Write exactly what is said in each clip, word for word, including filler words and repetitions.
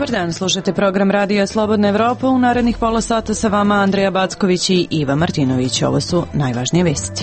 Dobar dan, slušate program Radija Slobodna Evropa. U narednih pola sata sa vama Andreja Backović i Iva Martinović. Ovo su najvažnije vesti.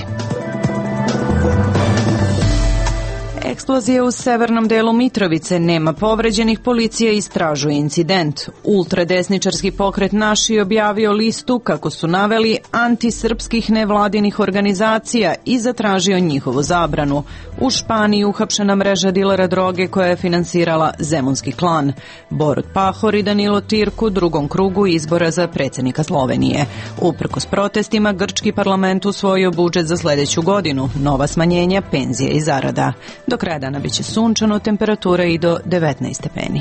Eksplozija u severnom delu Mitrovice, nema povređenih, policija istražuje incident. Ultradesničarski pokret Naši objavio listu, kako su naveli, antisrpskih nevladinih organizacija i zatražio njihovu zabranu. U Španiji uhapšena mreža dilera droge koja je finansirala Zemunski klan. Borut Pahor i Danilo Tirk u drugom krugu izbora za predsjednika Slovenije. Uprkos protestima, grčki parlament usvojio budžet za sledeću godinu, nova smanjenja penzije i zarada. Do kraja dana biće sunčano, temperatura i do devetnaest stepeni.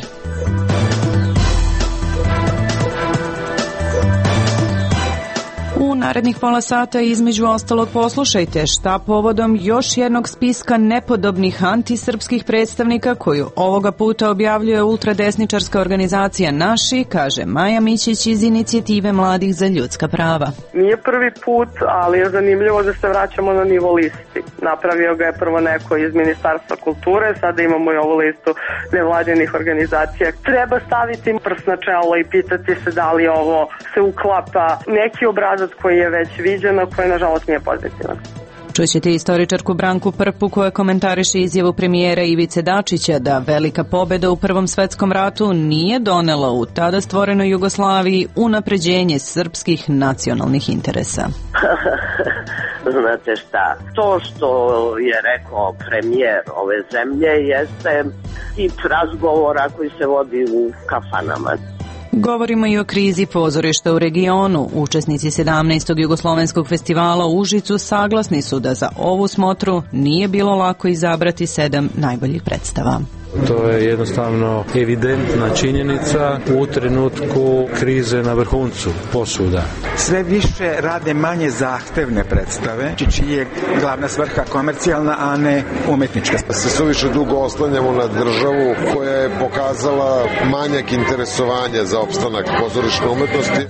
U narednih pola sata između ostalog poslušajte šta povodom još jednog spiska nepodobnih antisrpskih predstavnika koju ovoga puta objavljuje ultradesničarska organizacija Naši, kaže Maja Mićić iz inicijative Mladih za ljudska prava. Nije prvi put, ali je zanimljivo da se vraćamo na nivo listi. Napravio ga je prvo neko iz Ministarstva kulture, sada imamo i ovu listu nevladinih organizacija. Treba staviti prst na čelo i pitati se da li ovo se uklapa neki obrazac koji je već viđen, a koji nažalost nije pozitivan. Čućete istoričarku Branku Prpu koja komentariše izjavu premijera Ivice Dačića da velika pobeda u Prvom svetskom ratu nije donela u tada stvorenoj Jugoslaviji unapređenje srpskih nacionalnih interesa. Znate šta, to što je rekao premijer ove zemlje jeste tip razgovora koji se vodi u kafanama. Govorimo i o krizi pozorišta u regionu. Učesnici sedamnaestog jugoslovenskog festivala u Užicu saglasni su da za ovu smotru nije bilo lako izabrati sedam najboljih predstava. To je jednostavno evidentna činjenica u trenutku krize na vrhuncu posuda. Sve više rade manje zahtevne predstave, čiji je glavna svrha komercijalna, a ne umetnička. Se suviše dugo oslanjamo na državu koja je pokazala manjak interesovanja za opstanak pozorišne umetnosti.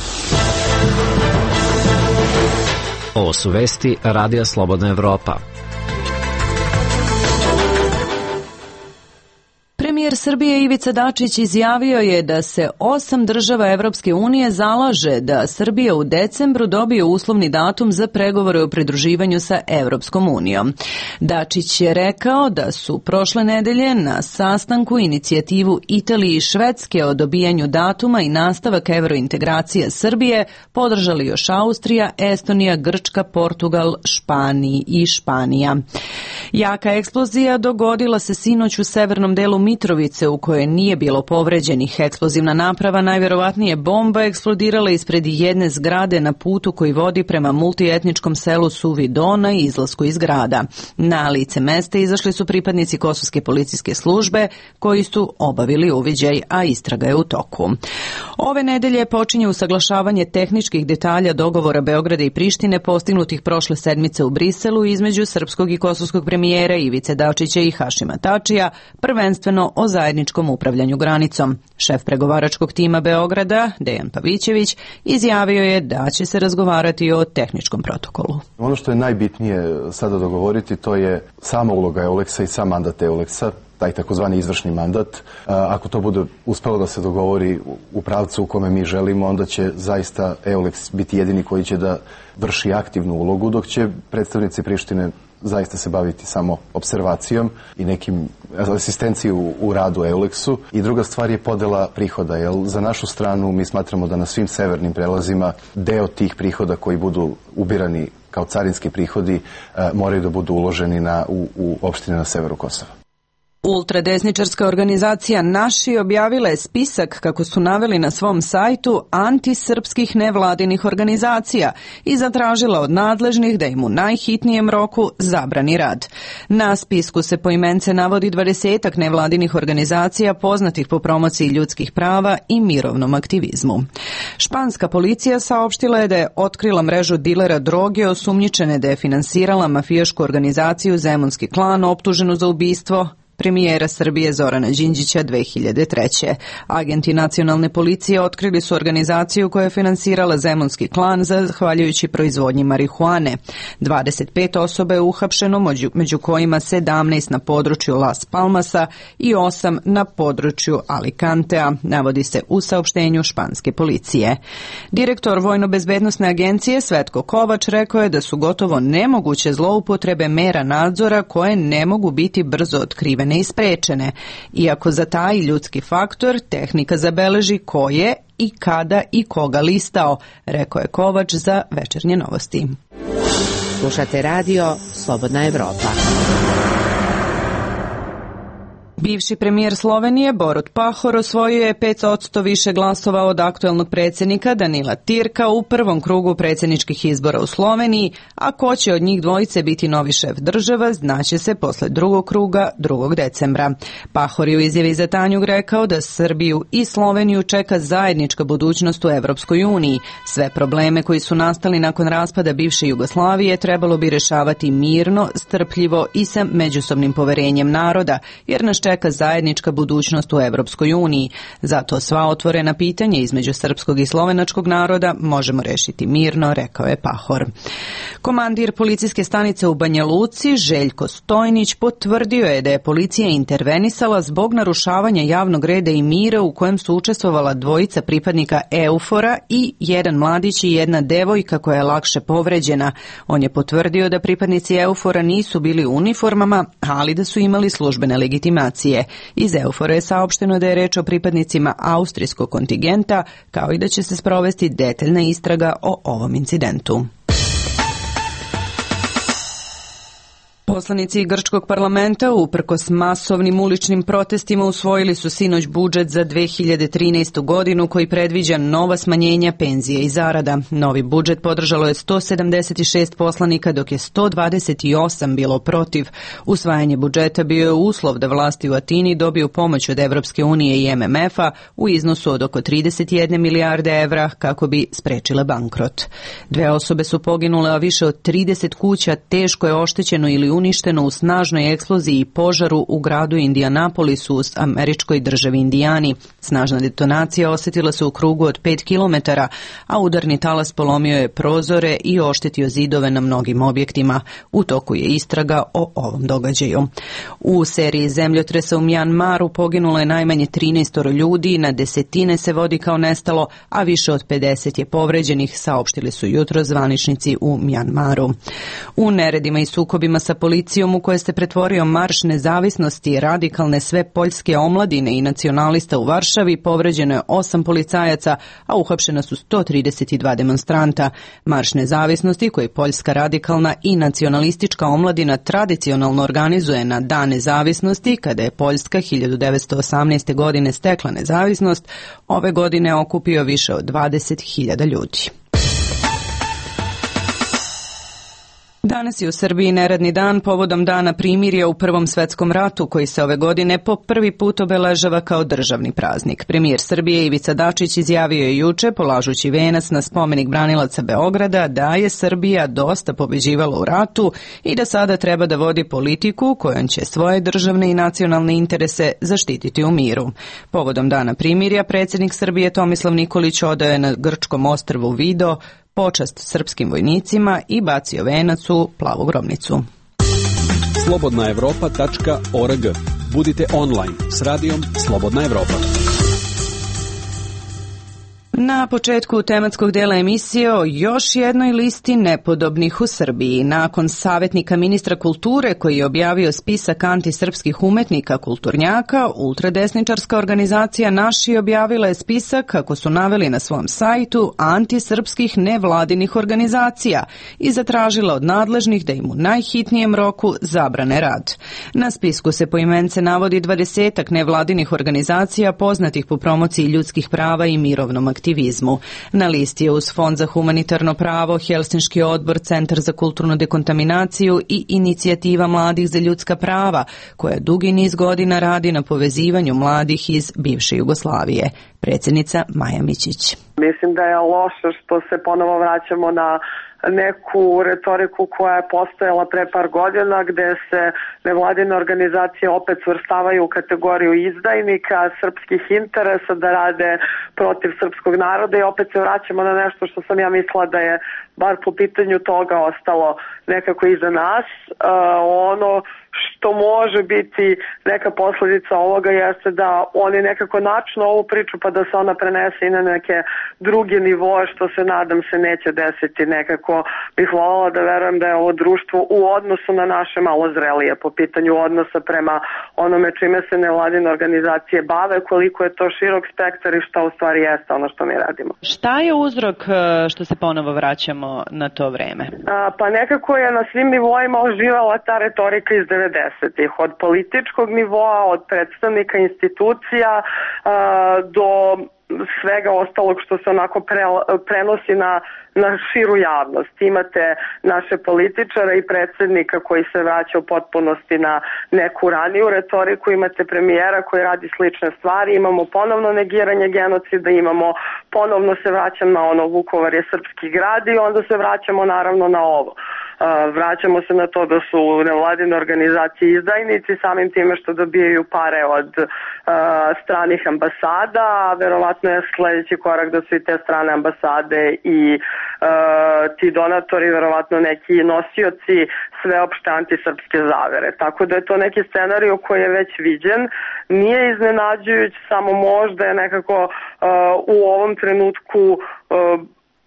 Ovo su vesti Radija Slobodna Evropa. Premijer Srbije Ivica Dačić izjavio je da se osam država Evropske unije zalaže da Srbija u decembru dobije uslovni datum za pregovore o pridruživanju sa Evropskom unijom. Dačić je rekao da su prošle nedelje na sastanku inicijativu Italije i Švedske o dobijanju datuma i nastavak evrointegracije Srbije podržali još Austrija, Estonija, Grčka, Portugal, Španija i Španija. Jaka eksplozija dogodila se sinoć u severnom delu Mitrovice u kojoj nije bilo povređenih. Eksplozivna naprava, najverovatnije bomba, eksplodirala ispred jedne zgrade na putu koji vodi prema multietničkom selu Suvi Dona i izlasku iz grada. Na lice mesta izašli su pripadnici kosovske policijske službe koji su obavili uviđaj, a istraga je u toku. Ove nedelje počinje usaglašavanje tehničkih detalja dogovora Beograda i Prištine postignutih prošle sedmice u Briselu između srpskog i kosovskog premijera Ivice Dačića i Hašima Tačija, prvenstveno o zajedničkom upravljanju granicom. Šef pregovaračkog tima Beograda, Dejan Pavićević, izjavio je da će se razgovarati o tehničkom protokolu. Ono što je najbitnije sada dogovoriti, to je sama uloga Euleksa i sam mandat Euleksa, taj takozvani izvršni mandat. Ako to bude uspelo da se dogovori u pravcu u kome mi želimo, onda će zaista Euleks biti jedini koji će da vrši aktivnu ulogu, dok će predstavnici Prištine zaista se baviti samo observacijom i nekim asistenciju u, u radu Euleksu. I druga stvar je podela prihoda, jer za našu stranu mi smatramo da na svim severnim prelazima deo tih prihoda koji budu ubirani kao carinski prihodi moraju da budu uloženi na, u, u opštine na severu Kosova. Ultradesničarska organizacija Naši objavila je spisak, kako su naveli na svom sajtu, antisrpskih nevladinih organizacija i zatražila od nadležnih da im u najhitnijem roku zabrani rad. Na spisku se poimence navodi dvadesetak nevladinih organizacija poznatih po promociji ljudskih prava i mirovnom aktivizmu. Španska policija saopštila je da je otkrila mrežu dilera droge osumnjičene da je finansirala mafijašku organizaciju Zemunski klan optuženu za ubistvo premijera Srbije Zorana Đinđića dve hiljade treće. Agenti nacionalne policije otkrili su organizaciju koja je finansirala zemunski klan zahvaljujući proizvodnji marihuane. dvadeset pet osoba je uhapšeno, među, među kojima sedamnaest na području Las Palmasa i osam na području Alicantea, navodi se u saopštenju španske policije. Direktor Vojno-bezbednosne agencije Svetko Kovač rekao je da su gotovo nemoguće zloupotrebe mera nadzora koje ne mogu biti brzo otkrivene i sprečene, iako za taj ljudski faktor tehnika zabeleži ko je i kada i koga listao, rekao je Kovač za Večernje novosti. Slušate radio Slobodna Evropa. Bivši premijer Slovenije Borut Pahor osvojio je pet posto više glasova od aktuelnog predsjednika Danila Tirka u prvom krugu predsjedničkih izbora u Sloveniji, a ko će od njih dvojice biti novi šef država znaće se posle drugog kruga drugog decembra. Pahor je u izjavi za Tanjug rekao da Srbiju i Sloveniju čeka zajednička budućnost u Evropskoj uniji. Sve probleme koji su nastali nakon raspada bivše Jugoslavije trebalo bi rešavati mirno, strpljivo i sa međusobnim poverenjem naroda, jer nas čeka zajednička budućnost u Evropskoj uniji. Zato sva otvorena pitanja između srpskog i slovenačkog naroda možemo rešiti mirno, rekao je Pahor. Komandir policijske stanice u Banja Luci, Željko Stojnić, potvrdio je da je policija intervenisala zbog narušavanja javnog reda i mira u kojem su učestvovala dvojica pripadnika Eufora i jedan mladić i jedna devojka koja je lakše povređena. On je potvrdio da pripadnici Eufora nisu bili u uniformama, ali da su imali službene legitimacije. Iz Eufora je saopšteno da je reč o pripadnicima austrijskog kontingenta, kao i da će se sprovesti detaljna istraga o ovom incidentu. Poslanici grčkog parlamenta uprkos masovnim uličnim protestima usvojili su sinoć budžet za dve hiljade trinaestu godinu koji predviđa nova smanjenja penzije i zarada. Novi budžet podržalo je sto sedamdeset šest poslanika, dok je sto dvadeset osam bilo protiv. Usvajanje budžeta bio je uslov da vlasti u Atini dobiju pomoć od Evropske unije i M M F-a u iznosu od oko trideset jedne milijarde evra kako bi sprečile bankrot. Dve osobe su poginule, a više od trideset kuća teško je oštećeno ili uništeno u snažnoj eksploziji i požaru u gradu Indianapolisu u američkoj državi Indijani. Snažna detonacija osjetila se u krugu od pet kilometara, a udarni talas polomio je prozore i oštetio zidove na mnogim objektima. U toku je istraga o ovom događaju. U seriji zemljotresa u Mjanmaru poginulo je najmanje trinaest ljudi, na desetine se vodi kao nestalo, a više od pedeset je povređenih, saopštili su jutro zvaničnici u Mjanmaru. U neredima i sukobima sa policijom u koje se pretvorio Marš nezavisnosti radikalne svepoljske omladine i nacionalista u Varšavi povređeno je osam policajaca, a uhapšena su sto trideset dva demonstranta. Marš nezavisnosti koji poljska radikalna i nacionalistička omladina tradicionalno organizuje na Dan nezavisnosti, kada je Poljska hiljadu devetsto osamnaeste. godine stekla nezavisnost, ove godine okupio više od dvadeset hiljada ljudi. Danas je u Srbiji neradni dan povodom Dana primirja u Prvom svetskom ratu, koji se ove godine po prvi put obeležava kao državni praznik. Premijer Srbije Ivica Dačić izjavio je juče, polažući venac na spomenik branilaca Beograda, da je Srbija dosta pobeđivala u ratu i da sada treba da vodi politiku kojom će svoje državne i nacionalne interese zaštititi u miru. Povodom Dana primirja, predsjednik Srbije Tomislav Nikolić odao je na grčkom ostrvu Vido počast srpskim vojnicima i bacio venac u plavu grobnicu. slobodna evropa tačka org. Budite online s radijom Slobodna Evropa. Na početku tematskog dela emisije o još jednoj listi nepodobnih u Srbiji. Nakon savjetnika ministra kulture koji je objavio spisak antisrpskih umetnika kulturnjaka, ultradesničarska organizacija Naši objavila je spisak, kako su naveli na svom sajtu, antisrpskih nevladinih organizacija i zatražila od nadležnih da im u najhitnijem roku zabrane rad. Na spisku se poimence navodi dvadesetak nevladinih organizacija poznatih po promociji ljudskih prava i mirovnom aktivizmu. Na listi je uz Fond za humanitarno pravo, Helsinški odbor, Centar za kulturnu dekontaminaciju i Inicijativa mladih za ljudska prava, koja dugi niz godina radi na povezivanju mladih iz bivše Jugoslavije. Predsjednica Maja Mićić. Mislim da je loše što se ponovo vraćamo na neku retoriku koja je postojala pre par godina, gde se nevladine organizacije opet svrstavaju u kategoriju izdajnika, srpskih interesa, da rade protiv srpskog naroda, i opet se vraćamo na nešto što sam ja mislila da je bar po pitanju toga ostalo nekako iza nas. Uh, ono što može biti neka posledica ovoga jeste da oni nekako načnu ovu priču pa da se ona prenese i na neke druge nivoe, što se nadam se neće desiti. Nekako bih voljela da verujem da je ovo društvo u odnosu na naše malo zrelije po pitanju odnosa prema onome čime se nevladine organizacije bave, koliko je to širok spektar i šta u stvari jeste ono što mi radimo. Šta je uzrok što se ponovo vraćamo na to vreme? A, pa nekako je na svim nivoima oživala ta retorika iz devedesetih, od političkog nivoa, od predstavnika institucija a, do svega ostalog što se onako pre, prenosi na, na širu javnost. Imate naše političare i predsjednika koji se vraća u potpunosti na neku raniju retoriku, imate premijera koji radi slične stvari, imamo ponovno negiranje genocida, imamo ponovno se vraćam na ono Vukovar je srpski grad i onda se vraćamo naravno na ovo. Uh, vraćamo se na to da su nevladine organizacije izdajnici samim time što dobijaju pare od uh, stranih ambasada, a verovatno je sljedeći korak da su i te strane ambasade i uh, ti donatori verovatno neki nosioci sveopšte antisrpske zavere. Tako da je to neki scenarij koji je već viđen, nije iznenađujuć, samo možda je nekako uh, u ovom trenutku uh,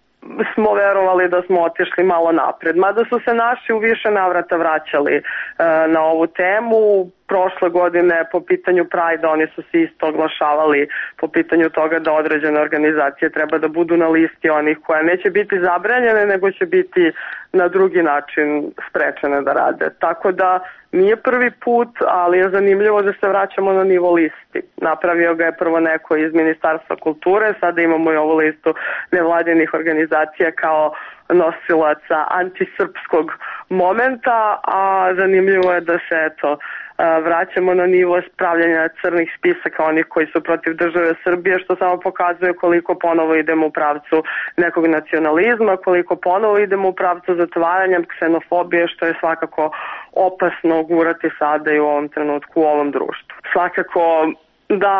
smo verovali da smo otišli malo napred. Mada su se naši u više navrata vraćali e, na ovu temu. Prošle godine po pitanju Pride oni su se isto oglašavali po pitanju toga da određene organizacije treba da budu na listi onih koja neće biti zabranjene, nego će biti na drugi način sprečene da rade. Tako da nije prvi put, ali je zanimljivo da se vraćamo na nivo listi. Napravio ga je prvo neko iz Ministarstva kulture, sada imamo i ovu listu nevladinih organizacija kao nosilaca antisrpskog momenta, a zanimljivo je da se eto vraćamo na nivo spravljanja crnih spisaka onih koji su protiv države Srbije, što samo pokazuje koliko ponovo idemo u pravcu nekog nacionalizma, koliko ponovo idemo u pravcu zatvaranja, ksenofobije, što je svakako opasno gurati sada i u ovom trenutku u ovom društvu. Svakako da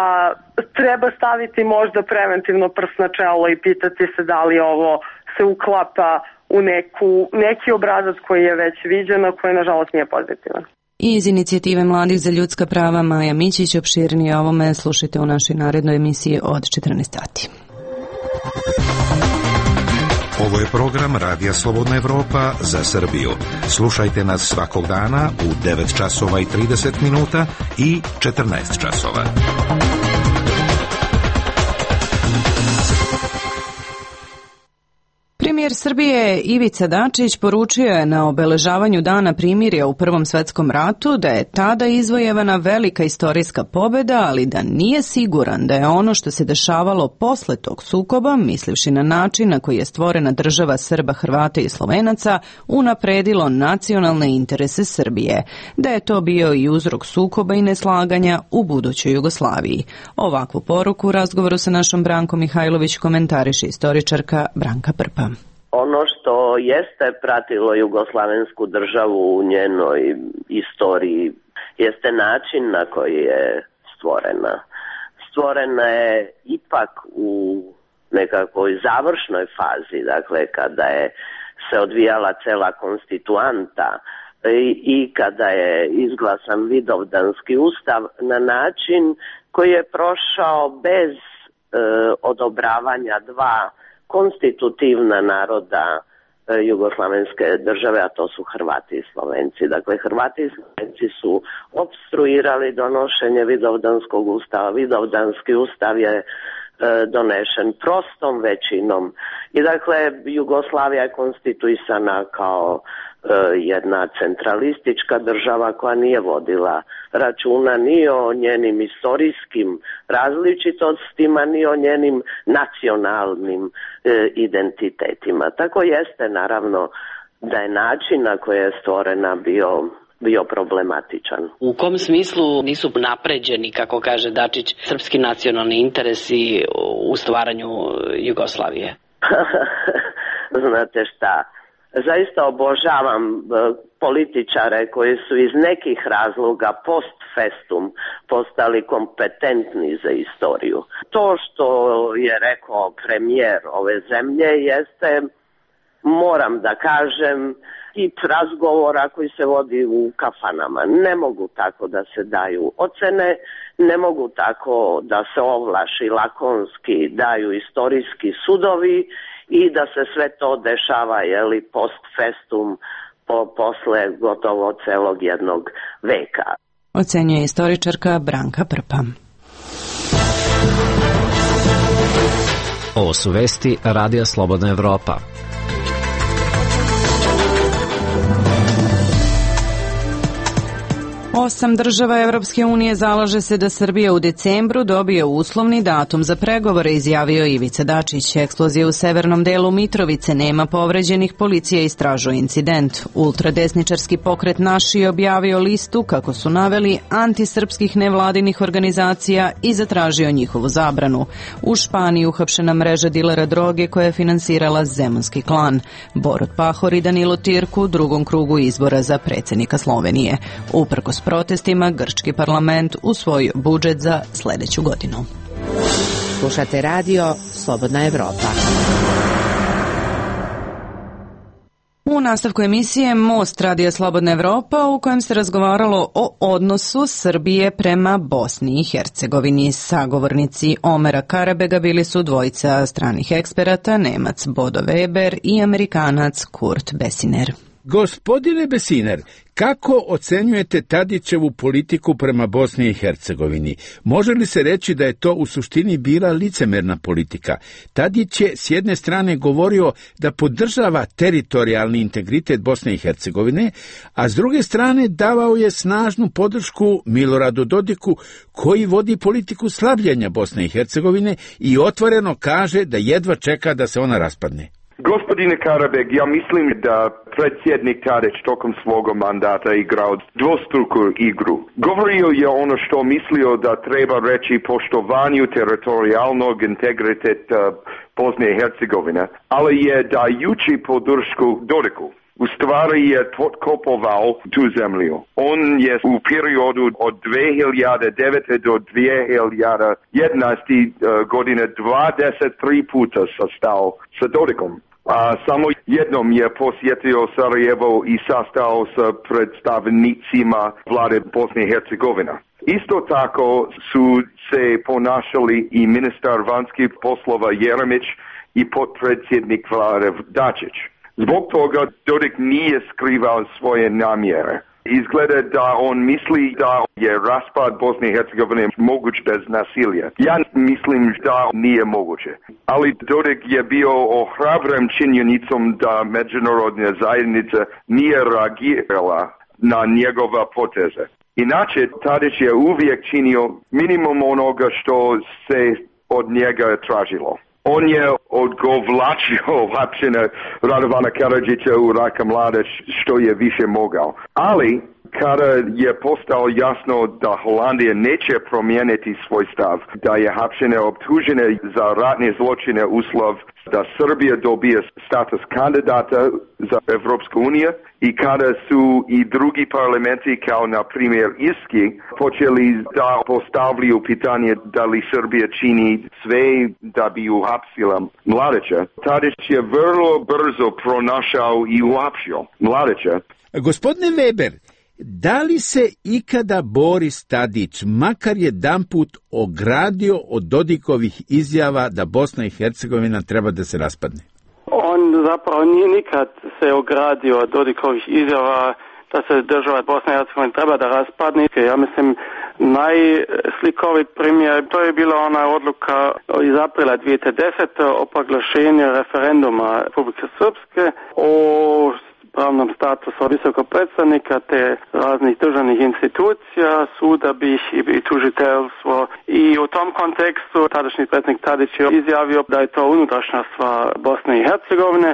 treba staviti možda preventivno prst na čelo i pitati se da li ovo se uklapa u neku, neki obrazac koji je već viđen, a koji nažalost nije pozitivan. I iz inicijative Mladih za ljudska prava Maja Mićić, opširnije o ovome slušajte u našoj narednoj emisiji od četrnaest sati. Ovo je program Radija Slobodna Evropa za Srbiju. Slušajte nas svakog dana u devet časova i trideset minuta i četrnaest časova. Premijer Srbije Ivica Dačić poručio je na obeležavanju Dana primirja u Prvom svetskom ratu da je tada izvojevana velika istorijska pobjeda, ali da nije siguran da je ono što se dešavalo posle tog sukoba, mislivši na način na koji je stvorena država Srba, Hrvata i Slovenaca, unapredilo nacionalne interese Srbije, da je to bio i uzrok sukoba i neslaganja u budućoj Jugoslaviji. Ovakvu poruku u razgovoru sa našom Brankom Mihajlović komentariše istoričarka Branka Prpa. Ono što jeste pratilo jugoslavensku državu u njenoj istoriji jeste način na koji je stvorena. Stvorena je ipak u nekakvoj završnoj fazi, dakle kada je se odvijala cela konstituanta i, i kada je izglasan Vidovdanski ustav na način koji je prošao bez e, odobravanja dva konstitutivna naroda e, jugoslavenske države, a to su Hrvati i Slovenci. Dakle, Hrvati i Slovenci su opstruirali donošenje Vidovdanskog ustava. Vidovdanski ustav je e, donešen prostom većinom i dakle Jugoslavija je konstituisana kao jedna centralistička država koja nije vodila računa ni o njenim istorijskim različitostima, ni o njenim nacionalnim e, identitetima. Tako jeste naravno da je način na koji je stvorena bio bio problematičan. U kom smislu nisu napređeni, kako kaže Dačić, srpski nacionalni interesi u stvaranju Jugoslavije? Znate šta, zaista obožavam političare koji su iz nekih razloga post festum postali kompetentni za istoriju. To što je rekao premijer ove zemlje jeste, moram da kažem, tip razgovora koji se vodi u kafanama. Ne mogu tako da se daju ocene, ne mogu tako da se ovlaši lakonski daju istorijski sudovi i da se sve to dešava, jeli, post festum po, posle gotovo celog jednog veka. Ocenjuje istoričarka Branka Prpa. Ovo su vesti Radija Slobodna Evropa. Osam država Evropske unije zalaže se da Srbija u decembru dobije uslovni datum za pregovore, izjavio Ivica Dačić. Eksplozija u severnom delu Mitrovice, nema povređenih, policija istražuje incident. Ultradesničarski pokret Naši je objavio listu, kako su naveli, antisrpskih nevladinih organizacija i zatražio njihovu zabranu. U Španiji uhapšena mreža dilera droge koja je finansirala zemunski klan. Borut Pahor i Danilo Tirku u drugom krugu izbora za predsjednika Slovenije. Uprkos protestima, grčki parlament usvojio budžet za sljedeću godinu. Slušate radio Slobodna Evropa. U nastavku emisije Most Radija Slobodna Evropa, u kojem se razgovaralo o odnosu Srbije prema Bosni i Hercegovini. Sagovornici Omera Karabega bili su dvojica stranih eksperata, Nemac Bodo Weber i Amerikanac Kurt Besiner. Gospodine Besiner, kako ocenjujete Tadićevu politiku prema Bosni i Hercegovini? Može li se reći da je to u suštini bila licemerna politika? Tadić je s jedne strane govorio da podržava teritorijalni integritet Bosne i Hercegovine, a s druge strane davao je snažnu podršku Miloradu Dodiku, koji vodi politiku slabljenja Bosne i Hercegovine i otvoreno kaže da jedva čeka da se ona raspadne. Gospodine Karabeg, ja mislim da predsjednik Tadić tokom svoga mandata igrao dvostruku igru. Govorio je ono što mislio da treba reći poštovanju teritorijalnog integriteta Bosne i Hercegovine, ali je dajući podršku Dodiku. U stvari je potkopovao tu zemlju. On je u periodu od dvije hiljade devete do dvije hiljade jedanaeste godine dvadeset tri puta sastao sa Dodikom. A samo jednom je posjetio Sarajevo i sastao sa predstavnicima vlade Bosne i Hercegovine. Isto tako su se ponašali i ministar vanjskih poslova Jeremić i potpredsjednik vlade Dačić. Zbog toga Dodik nije skrivao svoje namjere. Izgleda da on misli da je raspad Bosne i Hercegovine moguć bez nasilja. Ja mislim da nije moguće. Ali Dodik je bio ohrabren činjenicom da međunarodna zajednica nije reagirala na njegova poteze. Inače, Tadić je uvijek činio minimum onoga što se od njega tražilo. On je odgovlačio hapšenje Radovana Karadžića u Rajka Mladić što je više mogao. Ali kada je postalo jasno da Holandija neće promijeniti svoj stav, da je hapšenje optužene za ratne zločine uslov da Srbija dobije status kandidata za Evropsku uniju i kada su i drugi parlamenti kao na primjer Irski počeli da postavljaju pitanje da li Srbija čini sve da bi uhapsila Mladića, Tadić je vrlo brzo pronašao i uhapsio Mladića. Gospodine Weber, da li se ikada Boris Tadić makar jedanput ogradio od Dodikovih izjava da Bosna i Hercegovina treba da se raspadne? On zapravo nije nikad se ogradio od Dodikovih izjava da se država Bosna i Hercegovina treba da raspadne. Ja mislim, najslikovit primjer, to je bila ona odluka iz aprila dvije tisuće desete o proglašenju referenduma Republike Srpske o pravnom statusu visokog predstavnika te raznih državnih institucija, suda bih i tužiteljstvo. I u tom kontekstu tadašnji predsjednik Tadić je izjavio da je to unutrašnja stvar Bosne i Hercegovine.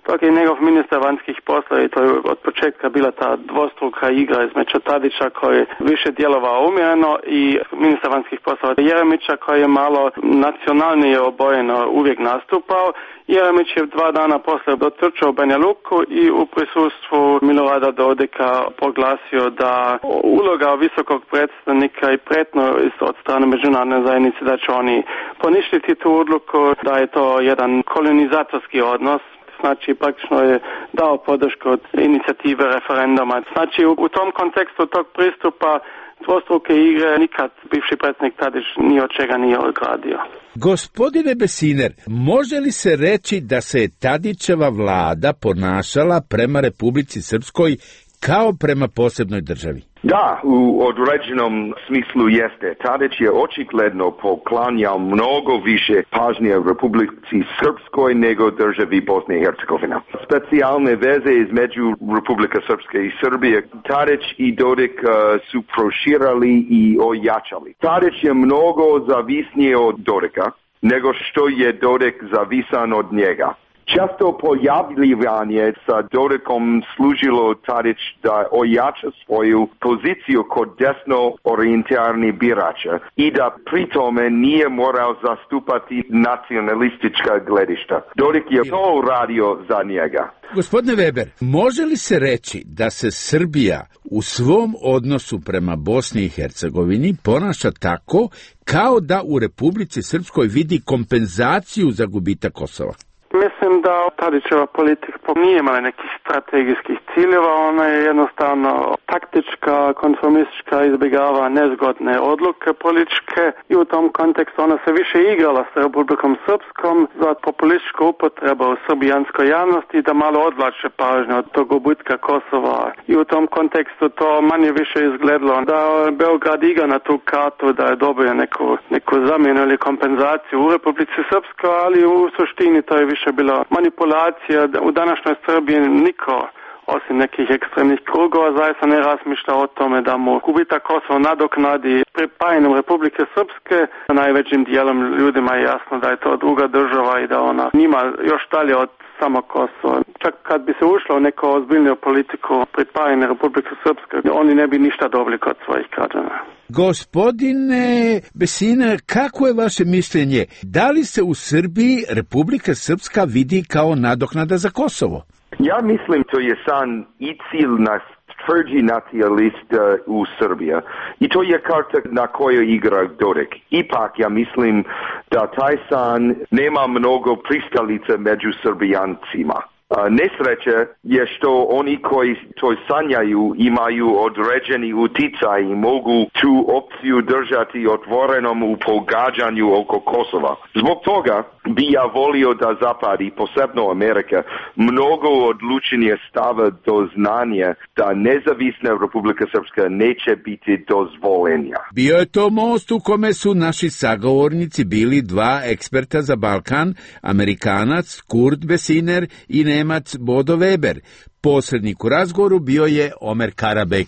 dok je njegov ministar vanjskih poslova i to je od početka bila ta dvostruka igra između Tadića koji je više djelovao umjereno i ministar vanjskih poslova Jeremića koji je malo nacionalnije obojeno uvijek nastupao. Jeremić je dva dana poslije dotrčao u Banja Luku i u prisustvu Milorada Dodika proglasio da uloga visokog predstavnika i pretno od strane međunarodne zajednice da će oni poništiti tu odluku, da je to jedan kolonizatorski odnos. Znači, praktično je dao podršku od inicijative referenduma. Znači, u, u tom kontekstu tog pristupa dvostruke igre nikad bivši predsjednik Tadić ni od čega nije ogradio. Gospodine Besiner, može li se reći da se je Tadićeva vlada ponašala prema Republici Srpskoj kao prema posebnoj državi? Da, u određenom smislu jeste. Tadić je očigledno poklanjao mnogo više pažnje Republici Srpskoj nego državi Bosne i Hercegovina. Specijalne veze između Republika Srpske i Srbije Tadić i Dodik uh, su proširali i ojačali. Tadić je mnogo zavisnije od Dodika nego što je Dodik zavisan od njega. Često pojavljivanje sa Dodikom služilo Tadić da ojača svoju poziciju kod desno orijentirani birača i da pri tome nije morao zastupati nacionalistička gledišta. Dodik je to radio za njega. Gospodine Weber, može li se reći da se Srbija u svom odnosu prema Bosni i Hercegovini ponaša tako kao da u Republici Srpskoj vidi kompenzaciju za gubitak Kosova? Mislim da Tadićeva politika nije imala nekih strategijskih ciljeva, ona je jednostavno taktička, konformistička, izbjegava nezgodne odluke političke i u tom kontekstu ona se više igrala s Republikom Srpskom za populističku upotrebu u srbijanskoj javnosti da malo odvlače pažnju od tog gubitka Kosova. I u tom kontekstu to manje više izgledalo da Beograd igra na tu kartu da je dobio neku, neku zamjenu ili kompenzaciju u Republici Srpskoj, ali u suštini to je više bila manipulacija. U današnjoj Srbiji niko, osim nekih ekstremnih krugova, zaista ne razmišlja o tome da mu gubitak Kosova nadoknadi pripajanjem Republike Srpske. Najvećim dijelom ljudima je jasno da je to druga država i da ona njima još dalje od samo Kosovo. Čak kad bi se ušlo u neku ozbiljniju politiku pripajanja Republike Srpske, oni ne bi ništa dobili kod svojih građana. Gospodine Besiner, kako je vaše mišljenje? Da li se u Srbiji Republika Srpska vidi kao nadoknada za Kosovo? Ja mislim to je san i cilj nas tvrđi nacionalist uh, u Srbiji. I to je karta na kojoj igra Dodik. Ipak ja mislim da taj san nema mnogo pristalica među Srbijancima. Uh, nesreće je što oni koji to sanjaju imaju određeni uticaj i mogu tu opciju držati otvorenom u pogađanju oko Kosova. Zbog toga bi ja volio da Zapad i posebno Amerika mnogo odlučnije stave do znanja da nezavisna Republika Srpska neće biti dozvolenja. Bio je to most u kome su naši sagovornici bili dva eksperta za Balkan, Amerikanac Kurt Besiner i Nemac Bodo Weber. Posrednik u razgovoru bio je Omer Karabek.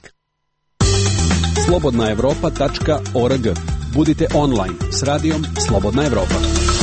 slobodna evropa tačka org. Budite online s radijom Slobodna Evropa.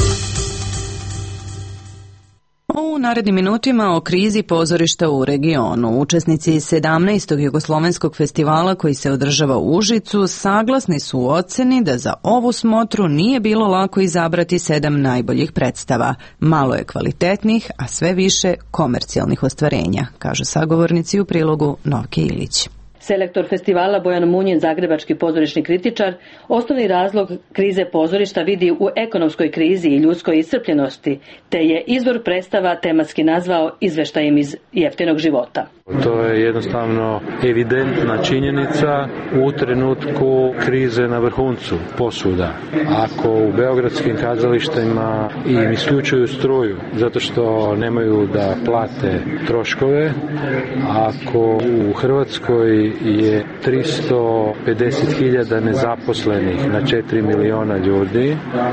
U narednim minutima o krizi pozorišta u regionu. Učesnici sedamnaestog Jugoslovenskog festivala koji se održava u Užicu saglasni su u oceni da za ovu smotru nije bilo lako izabrati sedam najboljih predstava. Malo je kvalitetnih, a sve više komercijalnih ostvarenja, kažu sagovornici u prilogu Novke Ilić. Selektor festivala Bojan Munjin, zagrebački pozorišni kritičar, osnovni razlog krize pozorišta vidi u ekonomskoj krizi i ljudskoj iscrpljenosti, te je izvor predstava tematski nazvao izveštajem iz jeftinog života. To je jednostavno evidentna činjenica u trenutku krize na vrhuncu posuda. Ako u beogradskim kazalištima im isključuju struju zato što nemaju da plate troškove, ako u Hrvatskoj je tristo pedeset hiljada nezaposlenih na četiri miliona ljudi,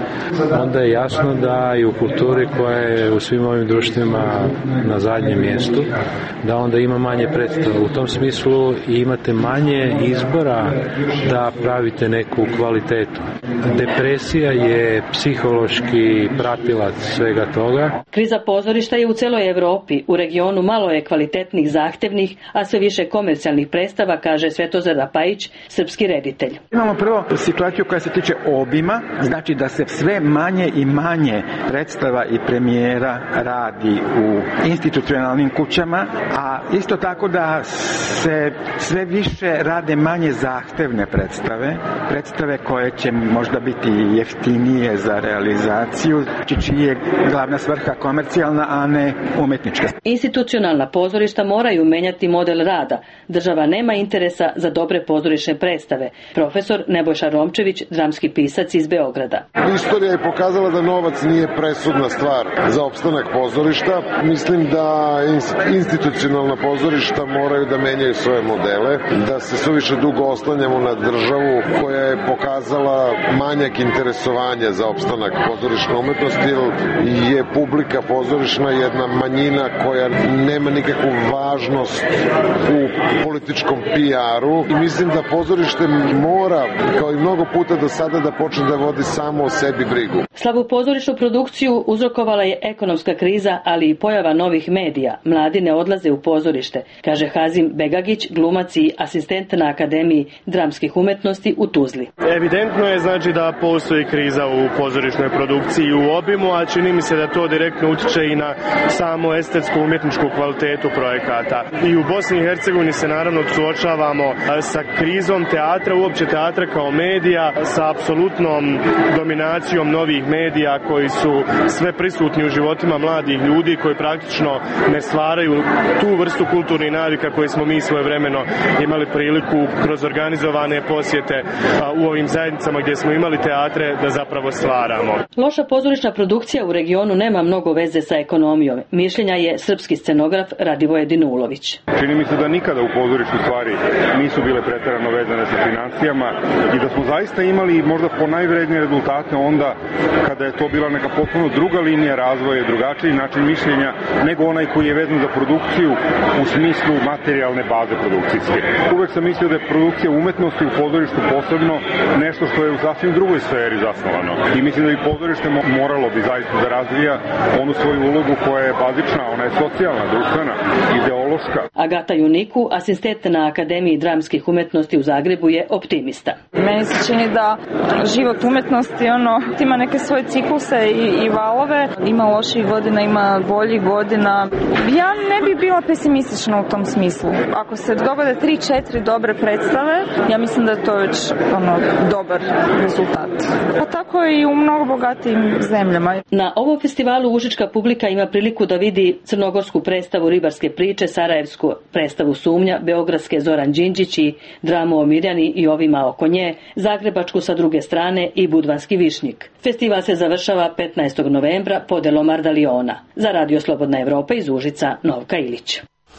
onda je jasno da i u kulturi koja je u svim ovim društvima na zadnjem mjestu, da onda ima manje predstava. U tom smislu imate manje izbora da pravite neku kvalitetu. Depresija je psihološki pratilac svega toga. Kriza pozorišta je u celoj Evropi. U regionu malo je kvalitetnih, zahtevnih, a sve više komercijalnih predstava, kaže Svetozar Rapajić, srpski reditelj. Imamo prvo situaciju koja se tiče obima, znači da se sve manje i manje predstava i premijera radi u institucionalnim kućama, a isto tako da se sve više rade manje zahtevne predstave, predstave koje će možda biti jeftinije za realizaciju, čiji je glavna svrha komercijalna, a ne umetnička. Institucionalna pozorišta moraju menjati model rada. Država nema interesa za dobre pozorišne predstave. Profesor Nebojša Romčević, dramski pisac iz Beograda. Istorija je pokazala da novac nije presudna stvar za opstanak pozorišta. Mislim da institucionalna pozorišta moraju da menjaju svoje modele, da se suviše dugo oslanjamo na državu koja je pokazala manjak interesovanja za opstanak pozorišne umetnosti, jer je publika pozorišna jedna manjina koja nema nikakvu važnost u političkom P R-u i mislim da pozorište mora, kao i mnogo puta do sada, da počne da vodi samo o sebi brigu. Slabu pozorišnu produkciju uzrokovala je ekonomska kriza, ali i pojava novih medija. Mladi ne odlaze u pozorište, kaže Hazim Begagić, glumac i asistent na Akademiji dramskih umetnosti u Tuzli. Evidentno je znači da postoji kriza u pozorišnoj produkciji u obimu, a čini mi se da to direktno utiče i na samo estetsku umjetničku kvalitetu projekata. I u Bosni i Hercegovini se naravno suočavamo sa krizom teatra, uopće teatra kao medija, sa apsolutnom dominacijom novih medija koji su sve prisutni u životima mladih ljudi, koji praktično ne stvaraju tu vrstu kulturnih navika koje smo mi svojevremeno imali priliku kroz organizovane posjete u ovim zajednicama gdje smo imali teatre da zapravo stvaramo. Loša pozorišna produkcija u regionu nema mnogo veze sa ekonomijom. Mišljenja je srpski scenograf Radivoje Dinulović. Čini mi se da nikada u pozorištu stvari nisu bile preterano vezane sa financijama i da smo zaista imali možda po najvrednije rezultate onda kada je to bila neka potpuno druga linija razvoja i drugačiji način mišljenja nego onaj koji je vezan za produkciju u smislu materijalne baze produkcijske. Uvek sam mislio da je produkcija umetnosti u pozorištu posebno nešto što je u sasvim drugoj sferi zasnovano. I mislim da bi pozorište moralo bi zaista da razvija onu svoju ulogu koja je bazična, ona je socijalna, društvena, ideološka. Agata Juniku, asistent na Akademiji dramskih umetnosti u Zagrebu, je optimista. Meni se čini da život umetnosti ono, ima neke svoje cikluse i, i valove. Ima loših godina, ima boljih godina. Ja ne bi bila pesimistična u tom smislu. Ako se dogode tri, četiri dobre predstave, ja mislim da je to već ono, dobar rezultat. Pa tako i u mnogo bogatijim zemljama. Na ovom festivalu užička publika ima priliku da vidi crnogorsku predstavu Ribarske priče, sarajevsku predstavu Sumnja, beogradske Zoran Đinđić i dramu o Mirjani i ovima oko nje, zagrebačku sa druge strane i budvanski Višnjik. Festival se završava petnaestog novembra podelom Ardaliona. Za Radio Slobodna Evropa iz Užica, Novka Ilić.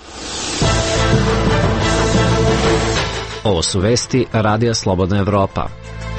Ovo su vesti Radija Slobodna Evropa.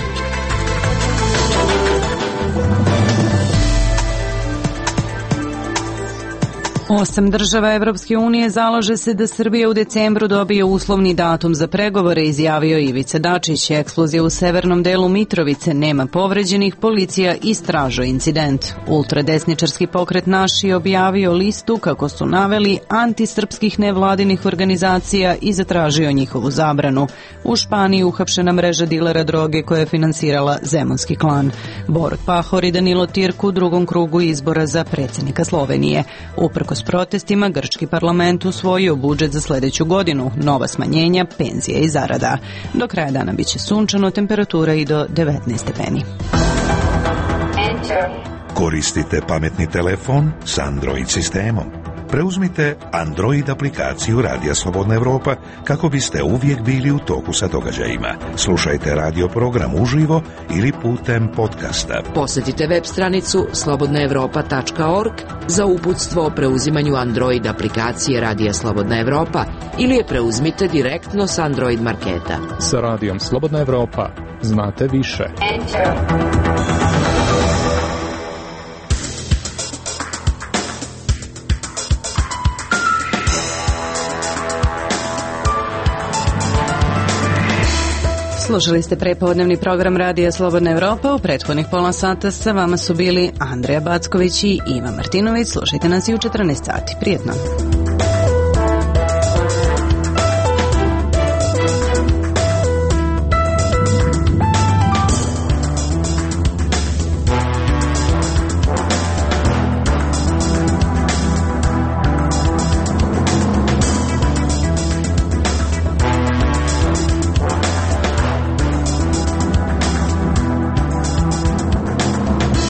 Osam država Evropske unije zalaže se da Srbija u decembru dobije uslovni datum za pregovore, izjavio Ivica Dačić. Eksplozija u severnom delu Mitrovice, nema povređenih, policija istražuje incident. Ultradesničarski pokret Naš je objavio listu, kako su naveli, antisrpskih nevladinih organizacija i zatražio njihovu zabranu. U Španiji uhapšena mreža dilera droge koja je finansirala Zemunski klan. Borut Pahor i Danilo Tirku u drugom krugu izbora za predsjednika Slovenije. Uprkos s protestima, grčki parlament usvojio budžet za sljedeću godinu, nova smanjenja, penzije i zarada. Do kraja dana biće sunčano, temperatura i do devetnaest stepeni. Koristite pametni telefon s Android sistemom. preuzmite Android aplikaciju Radija Slobodna Evropa kako biste uvijek bili u toku sa događajima. Slušajte radio program uživo ili putem podcasta. Posjetite web stranicu slobodna evropa tačka org za uputstvo o preuzimanju Android aplikacije Radija Slobodna Evropa ili je preuzmite direktno s Android marketa. Sa Radijom Slobodna Evropa znate više. Slušali ste prepodnevni program Radija Slobodna Evropa. U prethodnih pola sata sa vama su bili Andreja Backović i Iva Martinović. Slušajte nas i u četrnaest sati. Prijetno.